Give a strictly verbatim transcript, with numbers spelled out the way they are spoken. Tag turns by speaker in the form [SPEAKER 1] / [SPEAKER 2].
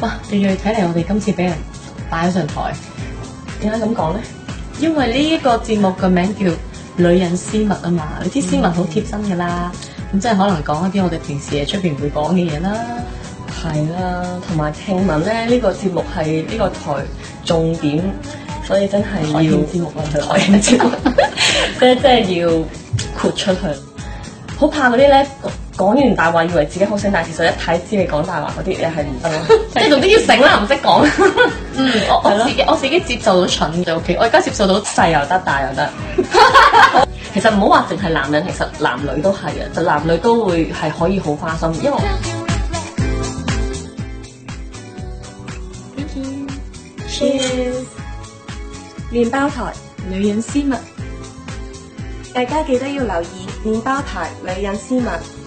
[SPEAKER 1] 哇！你哋睇嚟，我哋今次俾人擺咗上台，
[SPEAKER 2] 點解咁講咧？
[SPEAKER 1] 因為呢一個節目嘅名叫《女人私密》啊嘛，你知私密好貼身㗎啦，咁即係可能講一啲我哋平時喺出邊唔會講嘅嘢啦。
[SPEAKER 2] 係啦，同埋聽聞咧呢、呢個節目係呢個台重點，所以真係要
[SPEAKER 1] 台慶節目啦，
[SPEAKER 2] 台慶節目，即係即係要豁出去。好怕嗰啲咧講完大話以為自己好醒，但係其實一睇知你講大話嗰啲嘢係唔得咯，即係總之要醒啦，唔識講。
[SPEAKER 1] 嗯，我我自己我自己接受到蠢就 OK，我而家接受到
[SPEAKER 2] 細又得，大又得。其實唔好話淨係男人，其實男女都係啊，就男女都會係可以好花心，因為。
[SPEAKER 3] Thank you. Cheers. 麵包台女人私密，大家記得要留意麵包台女人私密。